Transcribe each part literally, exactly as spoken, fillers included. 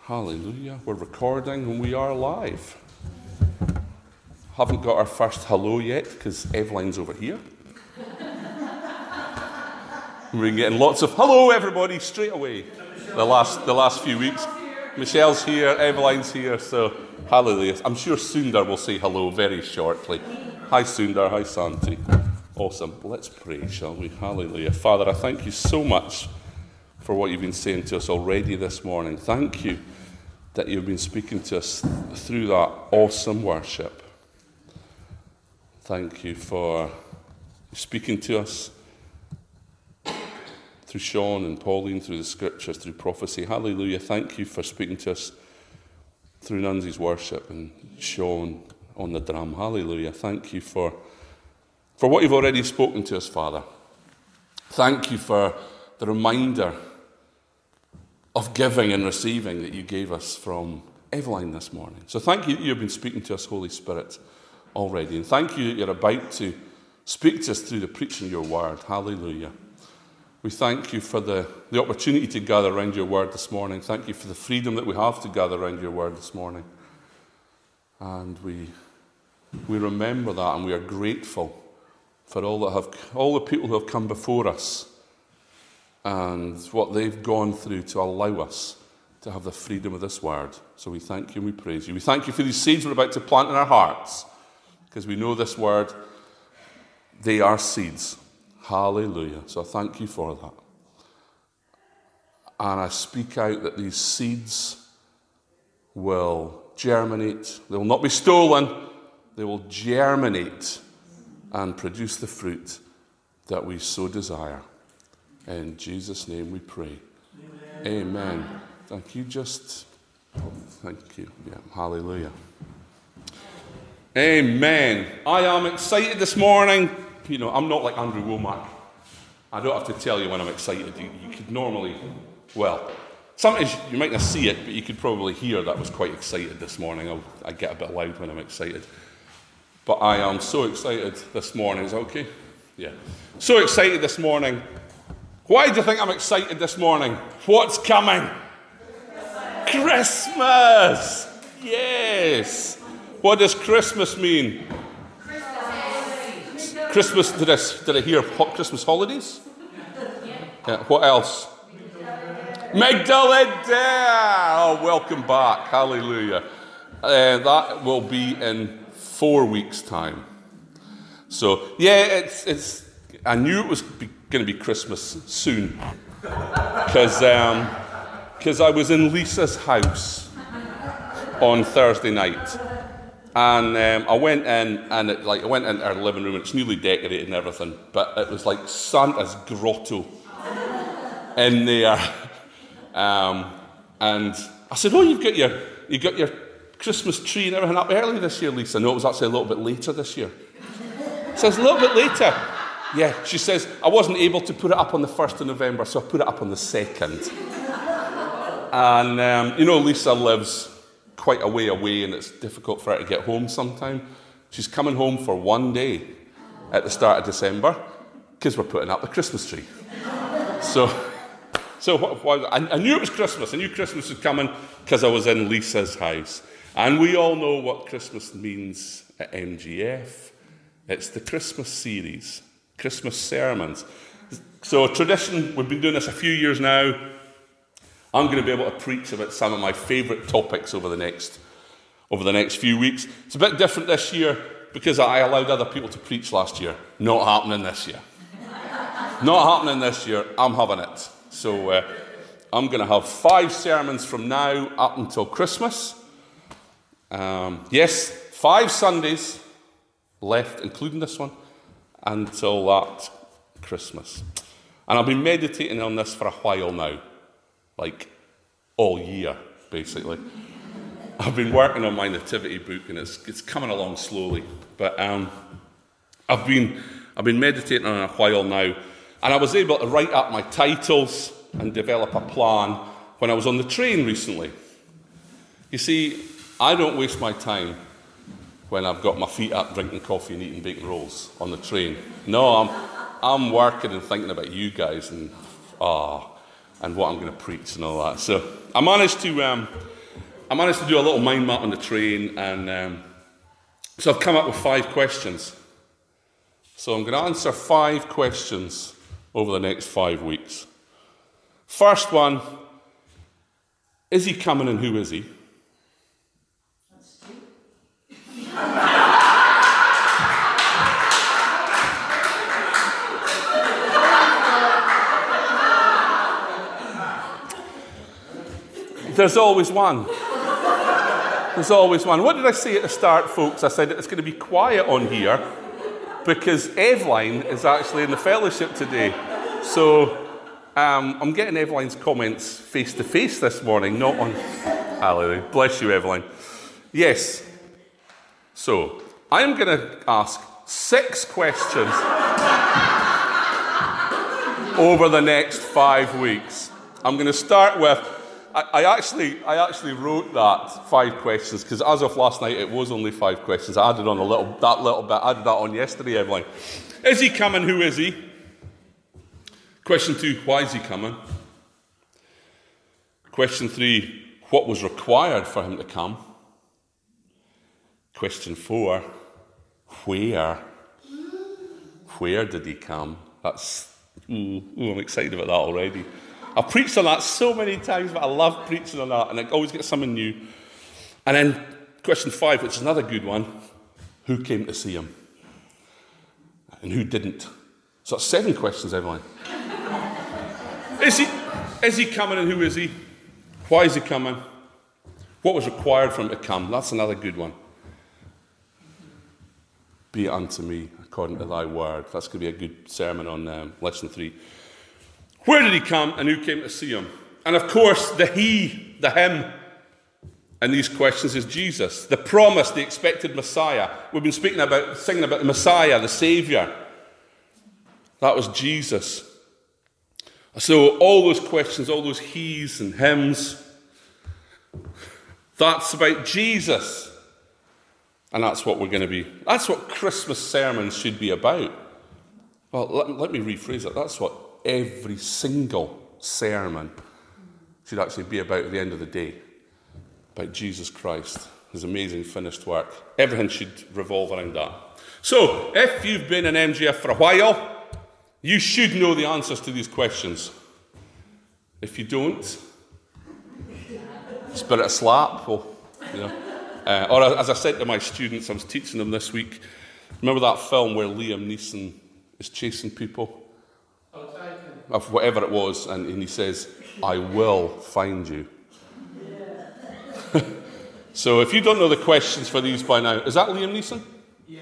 Hallelujah. We're recording and we are live. Haven't got our first hello yet because Eveline's over here. We're getting lots of hello everybody straight away the last the last few weeks. Michelle's here, Eveline's here, so hallelujah. I'm sure Sundar will say hello very shortly. Hi Sundar, hi Santi. Awesome. Let's pray, shall we? Hallelujah. Father, I thank you so much for what you've been saying to us already this morning. Thank you that you've been speaking to us through that awesome worship. Thank you for speaking to us through Sean and Pauline, through the scriptures, through prophecy. Hallelujah. Thank you for speaking to us through Nunzi's worship and Sean on the drum. Hallelujah. Thank you for, for what you've already spoken to us, Father. Thank you for the reminder of giving and receiving that you gave us from Eveline this morning. So thank you that you've been speaking to us, Holy Spirit, already. And thank you that you're about to speak to us through the preaching of your word. Hallelujah. We thank you for the, the opportunity to gather around your word this morning. Thank you for the freedom that we have to gather around your word this morning. And we we remember that, and we are grateful for all that have all the people who have come before us and what they've gone through to allow us to have the freedom of this word. So we thank you and we praise you. We thank you for these seeds we're about to plant in our hearts, because we know this word, they are seeds. Hallelujah. So I thank you for that. And I speak out that these seeds will germinate. They will not be stolen. They will germinate and produce the fruit that we so desire. In Jesus' name we pray. Amen. Amen. Thank you. Just, thank you. Yeah, hallelujah. Amen. I am excited this morning. You know, I'm not like Andrew Womack. I don't have to tell you when I'm excited. You, you could normally, well, sometimes you might not see it, but you could probably hear that I was quite excited this morning. I'll, I get a bit loud when I'm excited. But I am so excited this morning. Is that okay? Yeah. So excited this morning. Why do you think I'm excited this morning? What's coming? Christmas! Christmas! Yes! What does Christmas mean? Christmas, Christmas did, I, did I hear hot Christmas holidays? Yeah. What else? Magdalene Day! Oh, welcome back. Hallelujah. Uh, that will be in four weeks' time. So, yeah, it's it's. I knew it was going to be Christmas soon, because um, because I was in Lisa's house on Thursday night, and um, I went in and it, like I went into our living room and it's newly decorated and everything, but it was like Santa's grotto in there, um, and I said, "Oh, you've got your you got your Christmas tree and everything up early this year, Lisa." No, it was actually a little bit later this year. So it's a little bit later. Yeah, she says, I wasn't able to put it up on the first of November, so I put it up on the second. And, um, you know, Lisa lives quite a way away, and it's difficult for her to get home sometime. She's coming home for one day at the start of December, because we're putting up the Christmas tree. So, so what, what, I, I knew it was Christmas. I knew Christmas was coming because I was in Lisa's house. And we all know what Christmas means at M G F. It's the Christmas series. Christmas sermons. So tradition, we've been doing this a few years now. I'm going to be able to preach about some of my favourite topics over the next over the next few weeks. It's a bit different this year because I allowed other people to preach last year. Not happening this year. Not happening this year. I'm having it. So uh, I'm going to have five sermons from now up until Christmas. Um, yes, five Sundays left, including this one, until that Christmas. And I've been meditating on this for a while now, like all year, basically. I've been working on my nativity book, and it's it's coming along slowly. But um, I've been I've been meditating on it a while now, and I was able to write up my titles and develop a plan when I was on the train recently. You see, I don't waste my time when I've got my feet up drinking coffee and eating bacon rolls on the train. No, I'm I'm working and thinking about you guys and ah, and what I'm going to preach and all that. So I managed to um, I managed to do a little mind map on the train, and um, so I've come up with five questions. So I'm going to answer five questions over the next five weeks. First one, is he coming and who is he? That's two. There's always one. There's always one. What did I say at the start, folks? I said it's going to be quiet on here because Eveline is actually in the fellowship today. So um, I'm getting Eveline's comments face to face this morning, not on... Hallelujah. Bless you, Eveline. Yes. So I'm going to ask six questions over the next five weeks. I'm going to start with... I actually, I actually wrote that five questions because as of last night, it was only five questions. I added on a little, that little bit. I added that on yesterday, Eveline. Is he coming? Who is he? Question two, why is he coming? Question three, what was required for him to come? Question four, where? Where did he come? That's, ooh, ooh, I'm excited about that already. I've preached on that so many times, but I love preaching on that, and I always get something new. And then question five, which is another good one, who came to see him? And who didn't? So that's seven questions, Eveline. Is he, is he coming and who is he? Why is he coming? What was required for him to come? That's another good one. Be it unto me according to thy word. That's going to be a good sermon on um, lesson three. Where did he come and who came to see him? And of course, the he, the him in these questions is Jesus. The promised, the expected Messiah. We've been speaking about, singing about the Messiah, the Saviour. That was Jesus. So all those questions, all those he's and hims, that's about Jesus. And that's what we're going to be, that's what Christmas sermons should be about. Well, let, let me rephrase it. That's what every single sermon should actually be about at the end of the day. About Jesus Christ, his amazing finished work. Everything should revolve around that. So, if you've been in M G F for a while, you should know the answers to these questions. If you don't, spirit a slap, or, you know. Uh, or as I said to my students, I was teaching them this week, remember that film where Liam Neeson is chasing people? Of whatever it was, and, and he says, I will find you. Yeah. So if you don't know the questions for these by now, is that Liam Neeson? Yeah.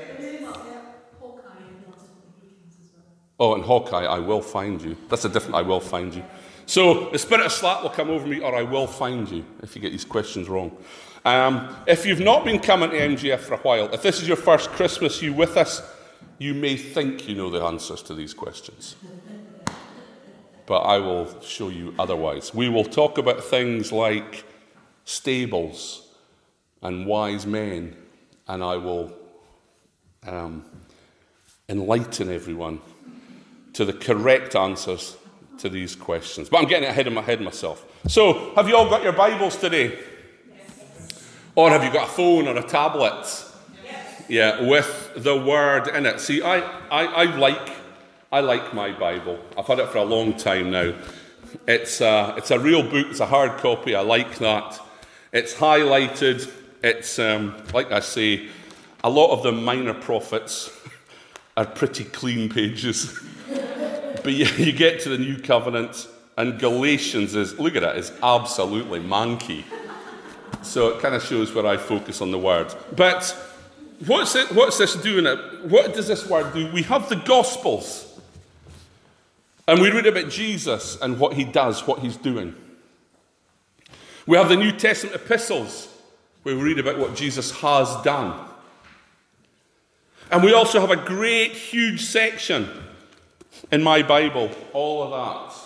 Oh, and Hawkeye, I will find you. That's a different I will find you. So the spirit of slap will come over me, or I will find you, if you get these questions wrong. Um, if you've not been coming to M G F for a while, if this is your first Christmas you with us, you may think you know the answers to these questions. But I will show you otherwise. We will talk about things like stables and wise men, and I will um, enlighten everyone to the correct answers to these questions. But I'm getting ahead of my head myself. So, have you all got your Bibles today? Yes. Or have you got a phone or a tablet? Yes. Yeah, with the Word in it. See, I, I, I like... I like my Bible. I've had it for a long time now. It's a, it's a real book. It's a hard copy. I like that. It's highlighted. It's, um, like I say, a lot of the minor prophets are pretty clean pages. But you, you get to the New Covenant, and Galatians is, look at it, is absolutely manky. So it kind of shows where I focus on the Word. But what's it, what's this doing? What does this Word do? We have the Gospels. And we read about Jesus and what he does, what he's doing. We have the New Testament epistles, where we read about what Jesus has done. And we also have a great, huge section in my Bible, all of that,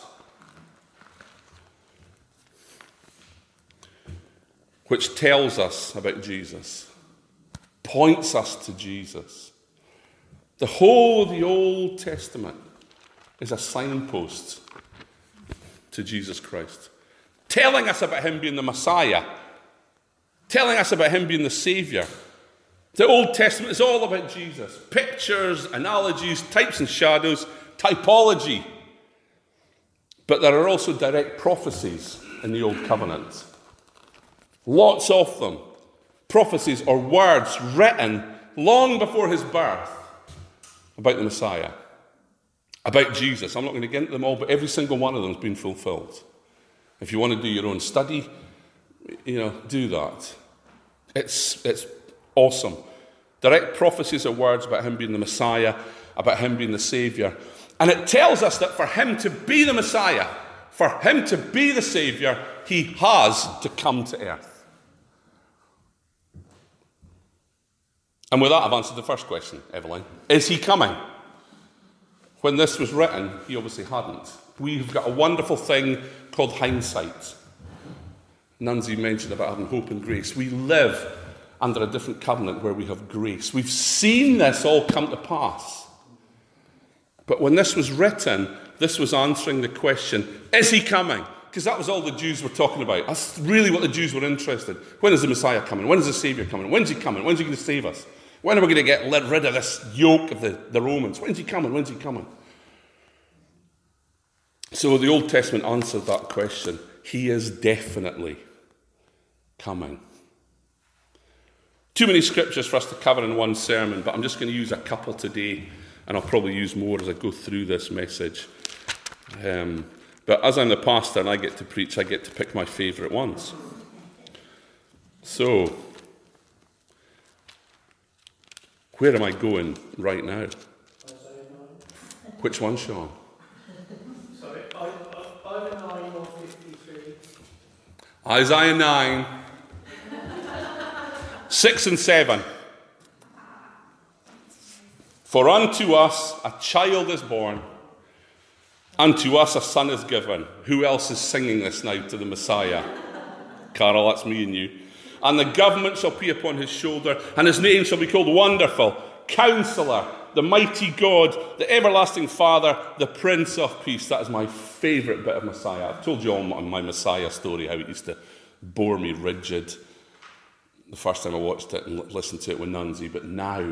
which tells us about Jesus, points us to Jesus. The whole of the Old Testament is a signpost to Jesus Christ, telling us about him being the Messiah, telling us about him being the Saviour. The Old Testament is all about Jesus. Pictures, analogies, types and shadows, typology. But there are also direct prophecies in the Old Covenant. Lots of them. Prophecies or words written long before his birth about the Messiah, about Jesus. I'm not going to get into them all, but every single one of them has been fulfilled. If you want to do your own study, you know, do that. It's, it's awesome. Direct prophecies or words about him being the Messiah, about him being the Saviour. And it tells us that for him to be the Messiah, for him to be the Saviour, he has to come to earth. And with that, I've answered the first question, Evelyn. Is he coming? When this was written, he obviously hadn't. We've got a wonderful thing called hindsight. Nunzi mentioned about having hope and grace. We live under a different covenant where we have grace. We've seen this all come to pass. But when this was written, this was answering the question, is he coming? Because that was all the Jews were talking about. That's really what the Jews were interested in. When is the Messiah coming? When is the Saviour coming? When's he coming? When's he going to save us? When are we going to get rid of this yoke of the, the Romans? When's he coming? When's he coming? So the Old Testament answered that question. He is definitely coming. Too many scriptures for us to cover in one sermon, but I'm just going to use a couple today, and I'll probably use more as I go through this message. Um, but as I'm the pastor and I get to preach, I get to pick my favourite ones. So, where am I going right now? Which one, Sean? Sorry, Isaiah nine, one fifty-three. Isaiah nine, six and seven. For unto us a child is born, unto us a son is given. Who else is singing this now to the Messiah? Carol, that's me and you. And the government shall be upon his shoulder, and his name shall be called Wonderful, Counselor, the Mighty God, the Everlasting Father, the Prince of Peace. That is my favourite bit of Messiah. I've told you all my, my Messiah story, how it used to bore me rigid the first time I watched it and listened to it with Nunzi, but now,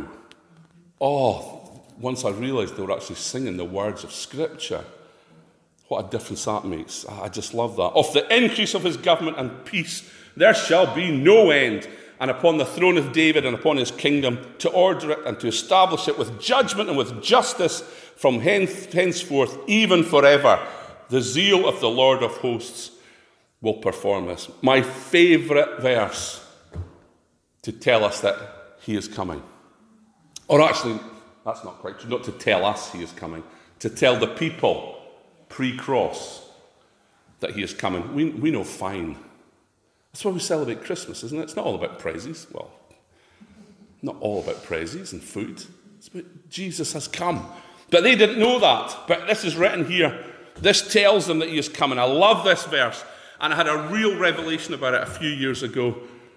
oh, once I realised they were actually singing the words of Scripture, what a difference that makes. I just love that. Of the increase of his government and peace, there shall be no end, and upon the throne of David and upon his kingdom, to order it and to establish it with judgment and with justice from hence, henceforth, even forever. The zeal of the Lord of hosts will perform this. My favourite verse to tell us that he is coming. Or actually, that's not quite true, not to tell us he is coming, to tell the people pre-cross that he is coming. We, we know fine. That's why we celebrate Christmas, isn't it? It's not all about presents. Well, not all about presents and food. It's about Jesus has come. But they didn't know that. But this is written here. This tells them that he is coming. I love this verse. And I had a real revelation about it a few years ago.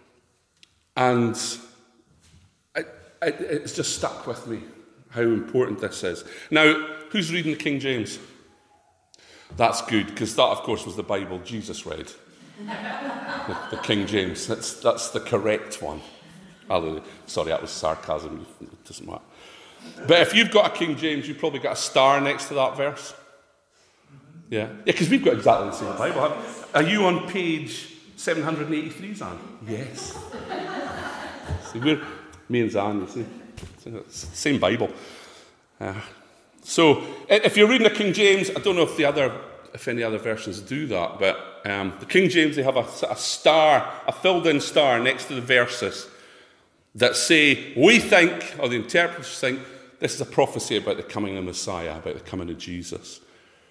And it, it, it's just stuck with me, how important this is. Now, who's reading the King James? That's good, because that, of course, was the Bible Jesus read. the, the King James. That's, that's the correct one. Hallelujah. Sorry, that was sarcasm. It doesn't matter. But if you've got a King James, you've probably got a star next to that verse. Yeah, yeah, because we've got exactly the same Bible. Are you on page seven hundred eighty-three, Zan? Yes. See, we're, me and Zan, you see. Same Bible. Uh, so, if you're reading the King James, I don't know if the other, if any other versions do that, but um, the King James, they have a, a star, a filled-in star next to the verses that say, we think, or the interpreters think, this is a prophecy about the coming of Messiah, about the coming of Jesus.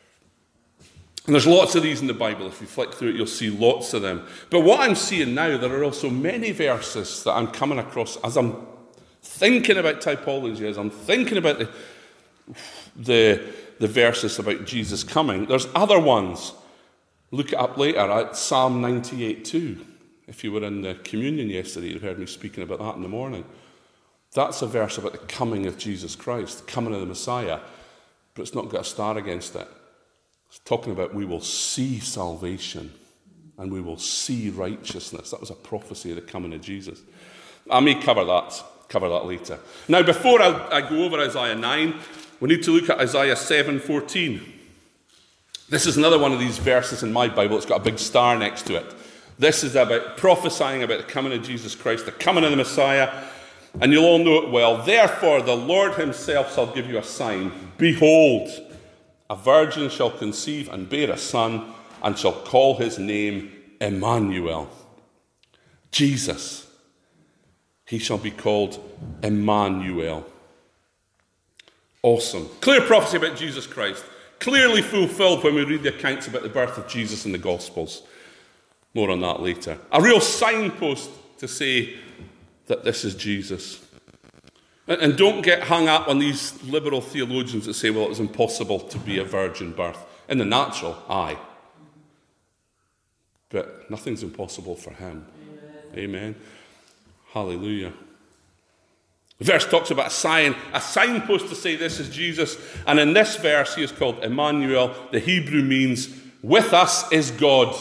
And there's lots of these in the Bible. If you flick through it, you'll see lots of them. But what I'm seeing now, there are also many verses that I'm coming across as I'm thinking about typology, as I'm thinking about the, the, the verses about Jesus coming. There's other ones. Look it up later at Psalm ninety-eight two. If you were in the communion yesterday, you heard me speaking about that in the morning. That's a verse about the coming of Jesus Christ, the coming of the Messiah, but it's not got a star against it. It's talking about we will see salvation and we will see righteousness. That was a prophecy of the coming of Jesus. I may cover that, cover that later. Now, before I, I go over Isaiah nine, we need to look at Isaiah seven fourteen. This is another one of these verses in my Bible. It's got a big star next to it. This is about prophesying about the coming of Jesus Christ, the coming of the Messiah, and you'll all know it well. Therefore, the Lord himself shall give you a sign. Behold, a virgin shall conceive and bear a son, and shall call his name Emmanuel. Jesus. He shall be called Emmanuel. Awesome. Clear prophecy about Jesus Christ. Clearly fulfilled when we read the accounts about the birth of Jesus in the Gospels. More on that later. A real signpost to say that this is Jesus. And don't get hung up on these liberal theologians that say, well, it was impossible to be a virgin birth. In the natural, aye. But nothing's impossible for him. Amen. Amen. Hallelujah. The verse talks about a sign, a signpost to say this is Jesus. And in this verse, he is called Emmanuel. The Hebrew means, with us is God.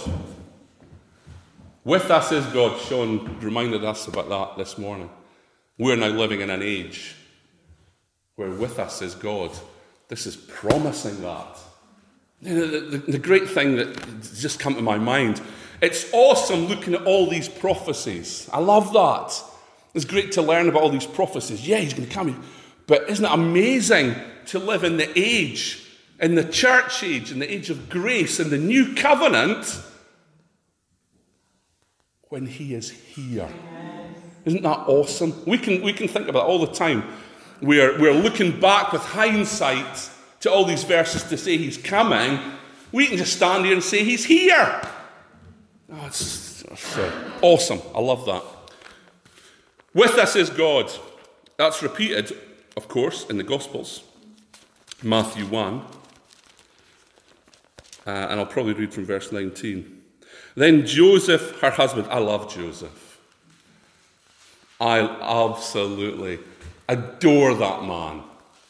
With us is God. Sean reminded us about that this morning. We're now living in an age where with us is God. This is promising that. You know, the, the, the great thing that just come to my mind, it's awesome looking at all these prophecies. I love that. It's great to learn about all these prophecies. Yeah, he's going to come. But isn't it amazing to live in the age, in the church age, in the age of grace, in the new covenant, when he is here? Isn't that awesome? We can, we can think about it all the time. We're, we're looking back with hindsight to all these verses to say he's coming. We can just stand here and say he's here. Oh, it's, it's uh, awesome. I love that. With us is God. That's repeated, of course, in the Gospels. Matthew one. Uh, and I'll probably read from verse nineteen. Then Joseph, her husband, I love Joseph. I absolutely adore that man.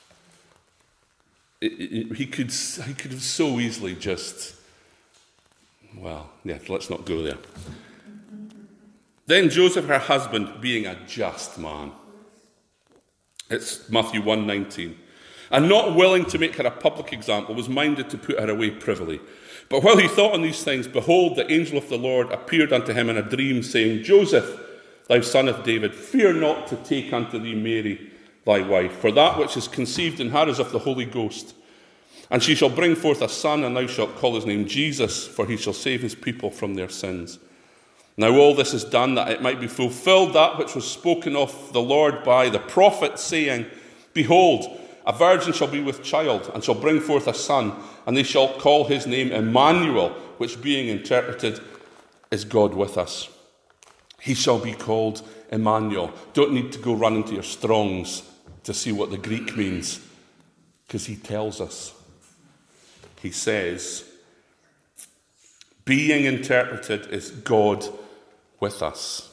It, it, he could he could have so easily just, well, yeah, let's not go there. Then Joseph, her husband, being a just man. It's Matthew one nineteen. And not willing to make her a public example, was minded to put her away privily. But while he thought on these things, behold, the angel of the Lord appeared unto him in a dream, saying, Joseph, thou son of David, fear not to take unto thee Mary thy wife, for that which is conceived in her is of the Holy Ghost. And she shall bring forth a son, and thou shalt call his name Jesus, for he shall save his people from their sins. Now all this is done that it might be fulfilled that which was spoken of the Lord by the prophet, saying, Behold, a virgin shall be with child, and shall bring forth a son, and they shall call his name Emmanuel, which being interpreted is God with us. He shall be called Emmanuel. Don't need to go run into your Strongs to see what the Greek means, because he tells us. He says, being interpreted is God with us.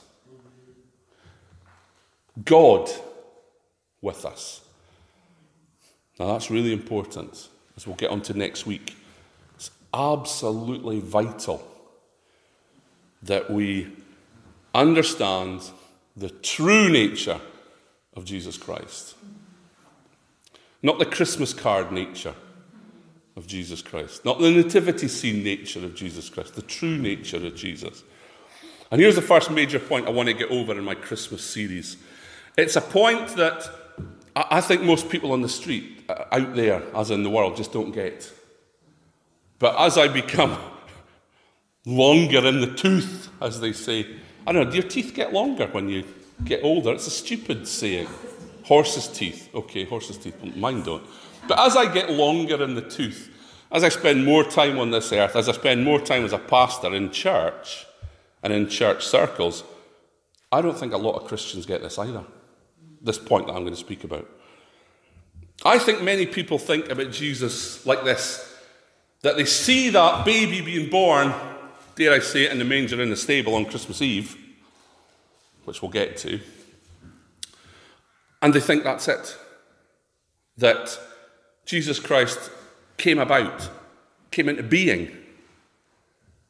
God with us. Now that's really important, as we'll get on to next week. It's absolutely vital that we understand the true nature of Jesus Christ. Not the Christmas card nature of Jesus Christ. Not the nativity scene nature of Jesus Christ. The true nature of Jesus. And here's the first major point I want to get over in my Christmas series. It's a point that I think most people on the street, out there, as in the world, just don't get. But as I become longer in the tooth, as they say, I don't know, do your teeth get longer when you get older? It's a stupid saying. Horse's teeth. Okay, horse's teeth. Mine don't. But as I get longer in the tooth, as I spend more time on this earth, as I spend more time as a pastor in church and in church circles, I don't think a lot of Christians get this either. This point that I'm going to speak about. I think many people think about Jesus like this, that they see that baby being born, dare I say it, in the manger in the stable on Christmas Eve, which we'll get to, and they think that's it. That Jesus Christ came about, came into being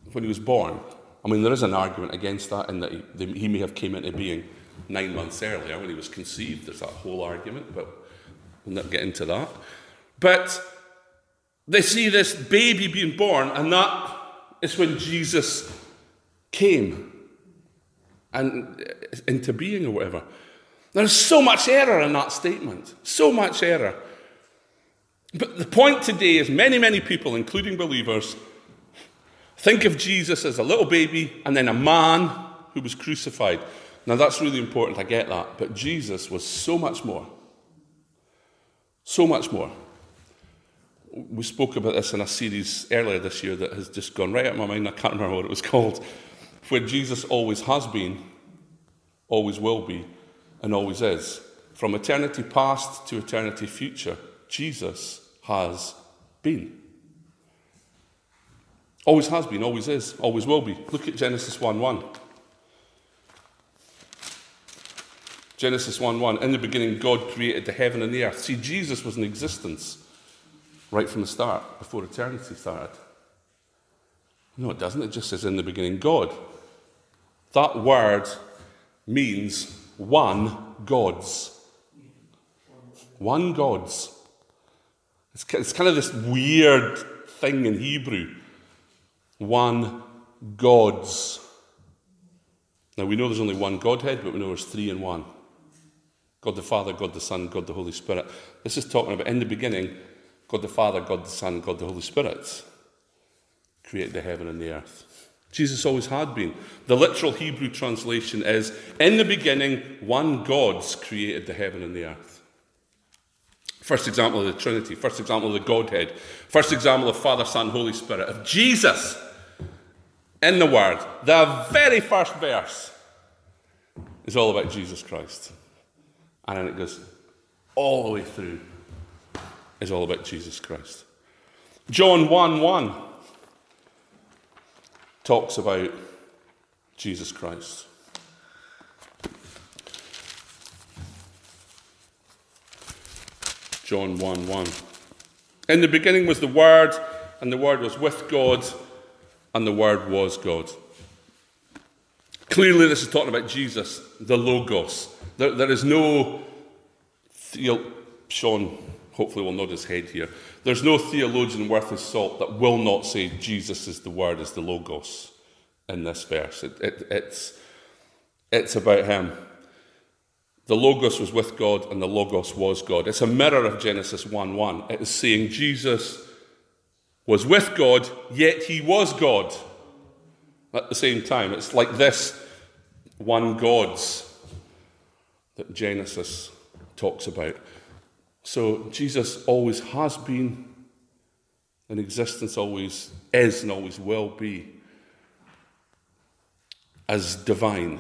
when he was born, I mean, there is an argument against that in that he, he may have came into being nine months earlier when he was conceived. There's that whole argument, but we'll not get into that. But they see this baby being born, and that is when Jesus came and into being or whatever. There's so much error in that statement. So much error. But the point today is many, many people, including believers, think of Jesus as a little baby and then a man who was crucified. Now that's really important, I get that. But Jesus was so much more. So much more. We spoke about this in a series earlier this year that has just gone right out of my mind. I can't remember what it was called. Where Jesus always has been, always will be, and always is. From eternity past to eternity future, Jesus has been. Always has been, always is, always will be. Look at Genesis one one. Genesis one one. In the beginning, God created the heaven and the earth. See, Jesus was in existence right from the start, before eternity started. No, it doesn't. It just says in the beginning, God. That word means one God's. One God's. It's, it's kind of this weird thing in Hebrew. One God's. Now we know there's only one Godhead, but we know there's three in one. God the Father, God the Son, God the Holy Spirit. This is talking about in the beginning, God the Father, God the Son, God the Holy Spirit created the heaven and the earth. Jesus always had been. The literal Hebrew translation is, in the beginning, one God's created the heaven and the earth. First example of the Trinity. First example of the Godhead. First example of Father, Son, Holy Spirit. Of Jesus in the Word. The very first verse is all about Jesus Christ. And then it goes all the way through. Is all about Jesus Christ. John one one talks about Jesus Christ. John one one. In the beginning was the Word, and the Word was with God, and the Word was God. Clearly this is talking about Jesus, the Logos. There, there is no, theo- Sean hopefully will nod his head here, there's no theologian worth his salt that will not say Jesus is the Word, is the Logos in this verse. It, it, it's, it's about him. The Logos was with God and the Logos was God. It's a mirror of Genesis one one. It is saying Jesus was with God, yet he was God at the same time. It's like this one God's that Genesis talks about. So Jesus always has been in existence, always is and always will be as divine,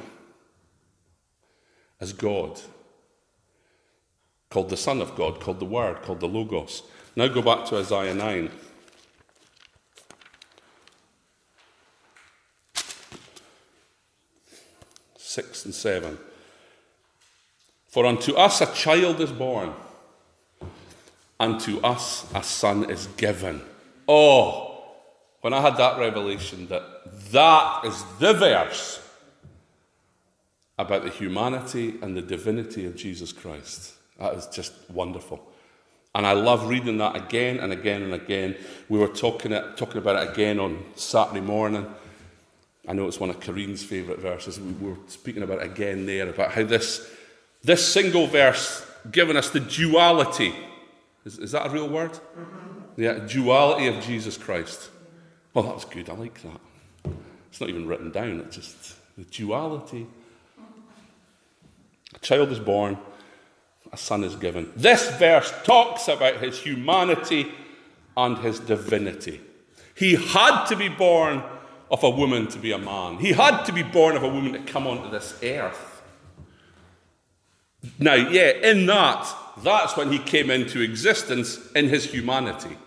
as God, called the Son of God, called the Word, called the Logos. Now go back to Isaiah nine. Six and seven. For unto us a child is born, unto us a son is given. Oh, when I had that revelation that that is the verse about the humanity and the divinity of Jesus Christ. That is just wonderful. And I love reading that again and again and again. We were talking, it, talking about it again on Saturday morning. I know it's one of Kareen's favourite verses. We were speaking about it again there, about how this, this single verse given us the duality. Is, is that a real word? Mm-hmm. Yeah, duality of Jesus Christ. Well, that was good. I like that. It's not even written down. It's just the duality. A child is born, a son is given. This verse talks about his humanity and his divinity. He had to be born of a woman to be a man. He had to be born of a woman to come onto this earth. Now, yeah, in that, that's when he came into existence in his humanity.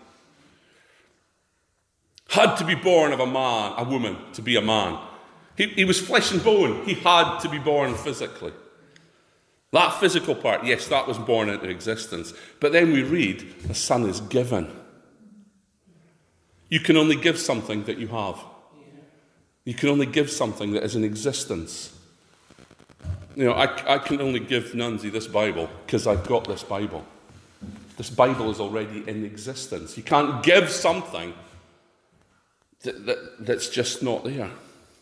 Had to be born of a man, a woman, to be a man. He, he was flesh and bone. He had to be born physically. That physical part, yes, that was born into existence. But then we read, the son is given. You can only give something that you have. You can only give something that is in existence. You know, I, I can only give Nunzi this Bible because I've got this Bible. This Bible is already in existence. You can't give something that, that, that's just not there.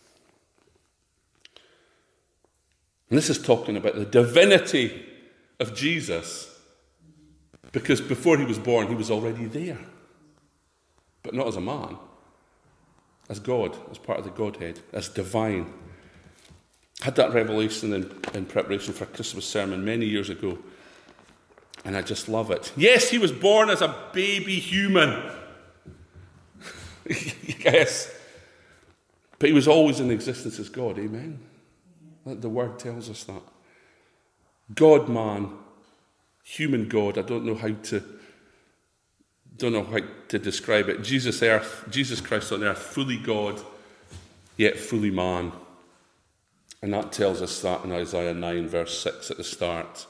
And this is talking about the divinity of Jesus, because before he was born, he was already there. But not as a man, as God, as part of the Godhead, as divine. I had that revelation in, in preparation for a Christmas sermon many years ago, and I just love it. Yes, he was born as a baby human. Yes. But he was always in existence as God, amen? The word tells us that. God-man, human God. I don't know how to don't know how to describe it. Jesus earth, Jesus Christ on earth, fully God, yet fully man. And that tells us that in Isaiah nine, verse six at the start.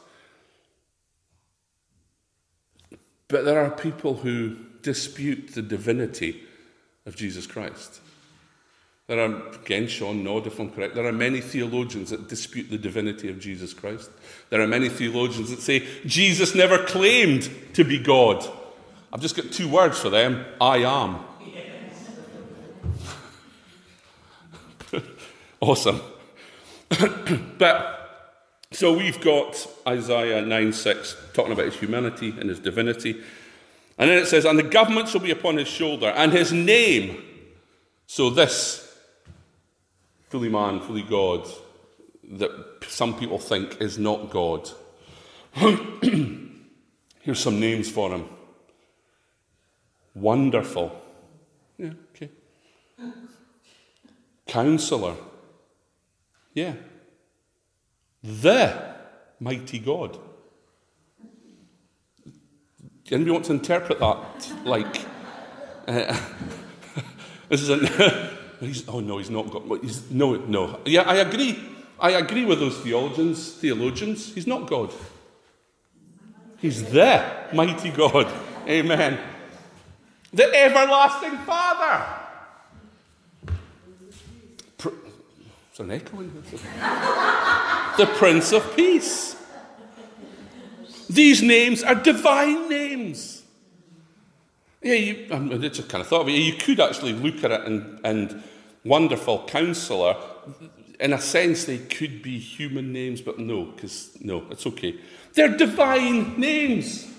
But there are people who dispute the divinity of Jesus Christ. There are, again, Sean, nod if I'm correct, there are many theologians that dispute the divinity of Jesus Christ. There are many theologians that say Jesus never claimed to be God. I've just got two words for them: I am. Yes. Awesome. But, so we've got Isaiah nine six talking about his humanity and his divinity. And then it says, and the government shall be upon his shoulder, and his name. So this, fully man, fully God, that some people think is not God. Here's some names for him. Wonderful. Yeah, okay. Counselor. Yeah. The mighty God. Anybody want to interpret that like... Uh, this is a... He's, oh no, he's not God. He's, no, no. Yeah, I agree. I agree with those theologians. Theologians. He's not God. He's the mighty God. Amen. The everlasting Father. Pr- Is there an echo in here? The Prince of Peace. These names are divine names. Yeah, you, I just kind of thought of it. You could actually look at it and, and wonderful counselor. In a sense, they could be human names, but no, because no, it's okay. They're divine names.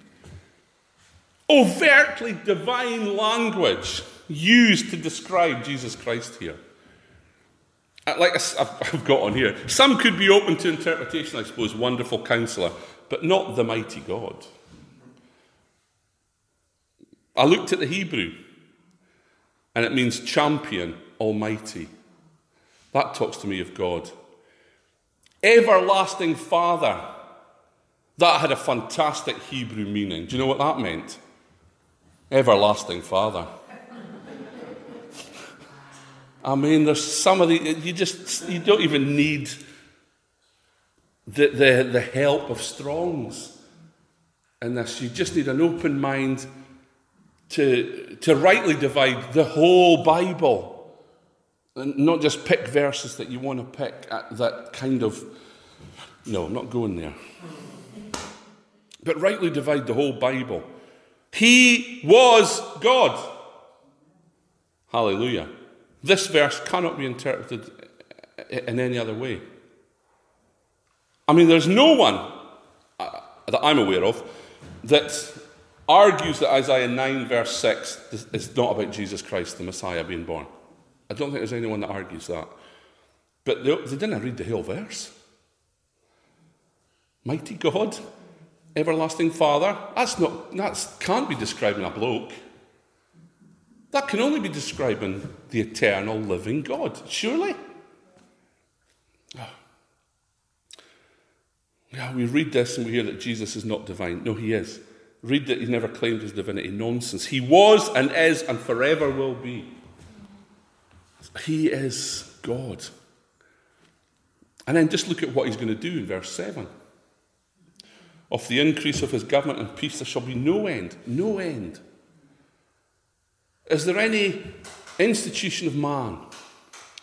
Overtly divine language used to describe Jesus Christ here. Like I've got on here, some could be open to interpretation, I suppose, wonderful counselor, but not the mighty God. I looked at the Hebrew, and it means champion, almighty. That talks to me of God. Everlasting Father. That had a fantastic Hebrew meaning. Do you know what that meant? Everlasting Father. I mean, there's some of the, you just, you don't even need the, the, the help of Strong's in this. You just need an open mind to, to rightly divide the whole Bible and not just pick verses that you want to pick at that kind of, no, I'm not going there. But rightly divide the whole Bible. He was God. Hallelujah. This verse cannot be interpreted in any other way. I mean, there's no one uh, that I'm aware of that argues that Isaiah nine verse six is not about Jesus Christ, the Messiah, being born. I don't think there's anyone that argues that. But they, they didn't read the whole verse. Mighty God, everlasting Father, that's not, that can't be describing a bloke. That can only be describing the eternal living God, surely. Oh. Yeah, we read this and we hear that Jesus is not divine. No, he is. Read that he never claimed his divinity. Nonsense. He was and is and forever will be. He is God. And then just look at what he's going to do in verse seven. Of the increase of his government and peace there shall be no end. No end. Is there any institution of man,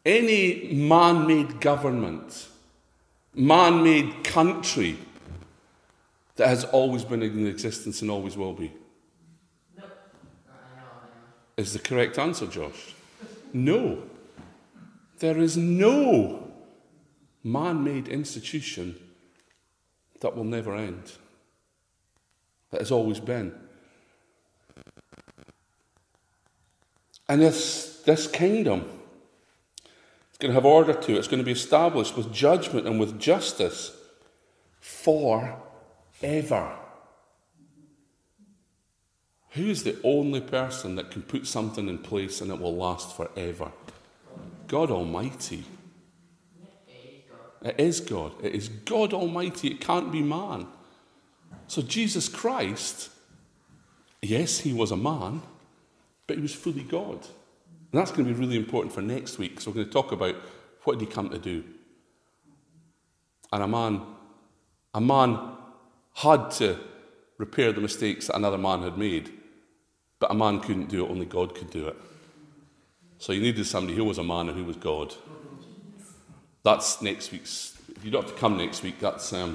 any man-made government, man-made country that has always been in existence and always will be? No. I know, I know. Is the correct answer, Josh? No. There is no man-made institution that will never end. That has always been. And this, this kingdom, it's going to have order to it. It's going to be established with judgment and with justice forever. Who is the only person that can put something in place and it will last forever? God Almighty. It is God. It is God Almighty. It can't be man. So Jesus Christ, yes, he was a man, but he was fully God. And that's going to be really important for next week. So we're going to talk about what did he come to do. And a man, a man had to repair the mistakes that another man had made, but a man couldn't do it, only God could do it. So you needed somebody who was a man and who was God. That's next week's. You don't have to come next week. That's. Um,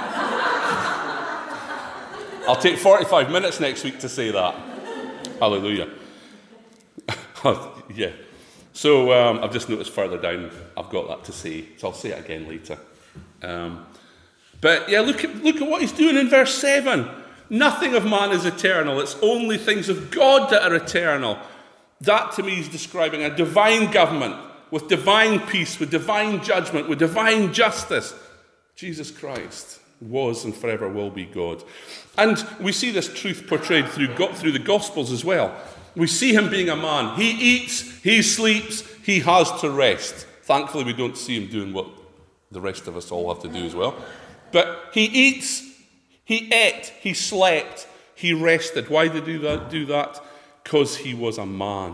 I'll take forty-five minutes next week to say that. Hallelujah. Yeah. So um, I've just noticed further down, I've got that to say. So I'll say it again later. Um, but yeah, look at look at what he's doing in verse seven. Nothing of man is eternal. It's only things of God that are eternal. That to me is describing a divine government with divine peace, with divine judgment, with divine justice. Jesus Christ was and forever will be God. And we see this truth portrayed through, through the Gospels as well. We see him being a man. He eats, he sleeps, he has to rest. Thankfully, we don't see him doing what the rest of us all have to do as well. But he eats, he ate, he slept, he rested. Why did he do that? Do that? Because he was a man.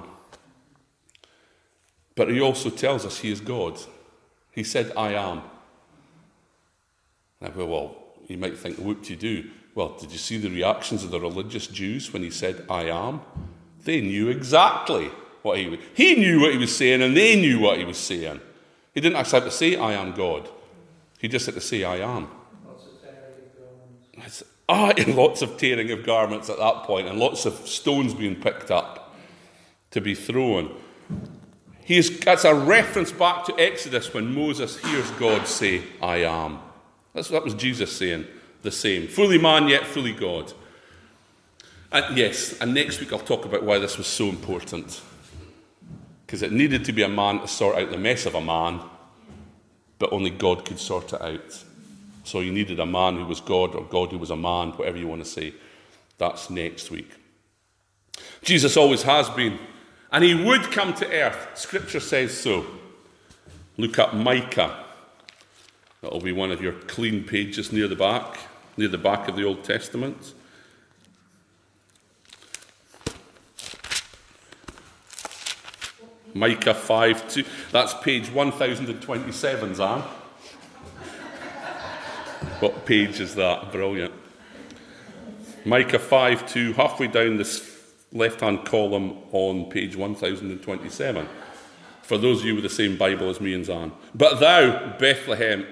But he also tells us he is God. He said, I am. Now, well, you might think, whoop-de-doo. Well, did you see the reactions of the religious Jews when he said, I am? They knew exactly what he was. He knew what he was saying, and they knew what he was saying. He didn't actually have to say, I am God. He just had to say, I am. Lots of tearing of garments. Ah, and lots of tearing of garments at that point, and lots of stones being picked up to be thrown. He is, that's a reference back to Exodus when Moses hears God say, I am. That's, that was Jesus saying the same. Fully man, yet fully God. And yes, and next week I'll talk about why this was so important. Because it needed to be a man to sort out the mess of a man, but only God could sort it out. So you needed a man who was God, or God who was a man, whatever you want to say. That's next week. Jesus always has been. And he would come to earth. Scripture says so. Look up Micah. That'll be one of your clean pages near the back, near the back of the Old Testament. Micah five two. That's page one thousand twenty-seven, Zan. What page is that? Brilliant. Micah five two, halfway down this left-hand column on page one thousand twenty-seven. For those of you with the same Bible as me and Zan. But thou, Bethlehem,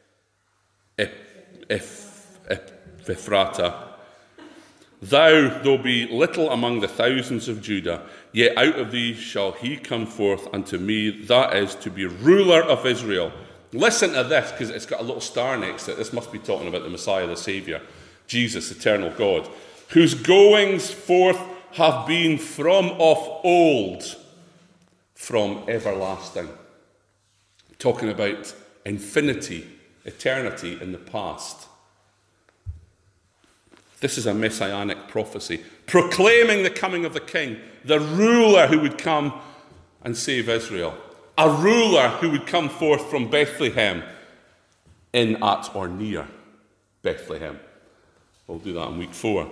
Ephratah, thou, though be little among the thousands of Judah, yet out of thee shall he come forth unto me, that is, to be ruler of Israel. Listen to this, because it's got a little star next to it. This must be talking about the Messiah, the Saviour, Jesus, eternal God, whose goings forth have been from of old, from everlasting. Talking about infinity, eternity in the past. This is a messianic prophecy, proclaiming the coming of the King, the ruler who would come and save Israel. A ruler who would come forth from Bethlehem, in, at, or near Bethlehem. We'll do that in week four.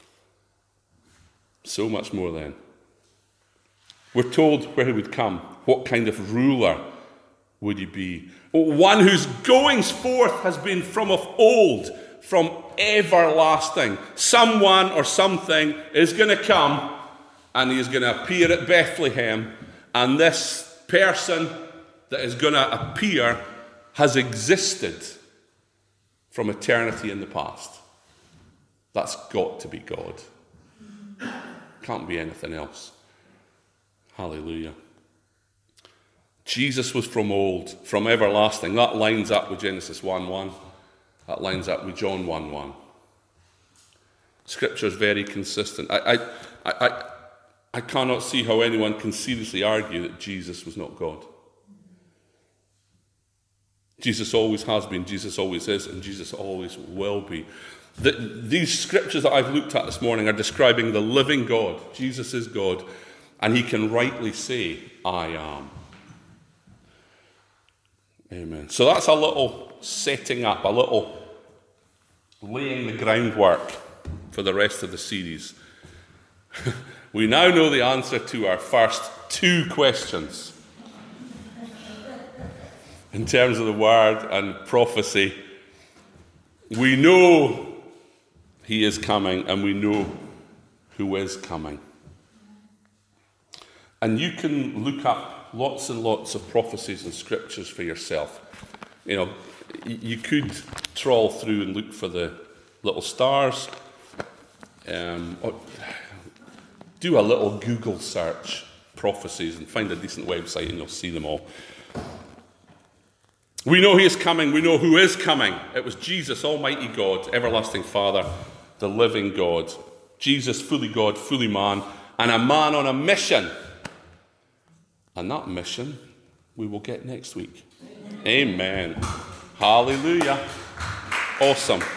So much more then. We're told where he would come. What kind of ruler would he be? One whose goings forth has been from of old, from everlasting. Someone or something is going to come and he is going to appear at Bethlehem, and this person that is going to appear has existed from eternity in the past. That's got to be God. Can't be anything else. Hallelujah. Jesus was from old, from everlasting. That lines up with Genesis one one. That lines up with John one one. Scripture is very consistent. I, I, I, I, I cannot see how anyone can seriously argue that Jesus was not God. Jesus always has been, Jesus always is, and Jesus always will be. The, these scriptures that I've looked at this morning are describing the living God. Jesus is God, and he can rightly say, I am. Amen. So that's a little setting up, a little laying the groundwork for the rest of the series. We now know the answer to our first two questions. In terms of the word and prophecy, we know he is coming, and we know who is coming. And you can look up lots and lots of prophecies and scriptures for yourself. You know, you could trawl through and look for the little stars. Um, or do a little Google search, prophecies, and find a decent website and you'll see them all. We know he is coming. We know who is coming. It was Jesus, Almighty God, everlasting Father, the living God. Jesus, fully God, fully man, and a man on a mission. And that mission we will get next week. Amen. Hallelujah. Awesome.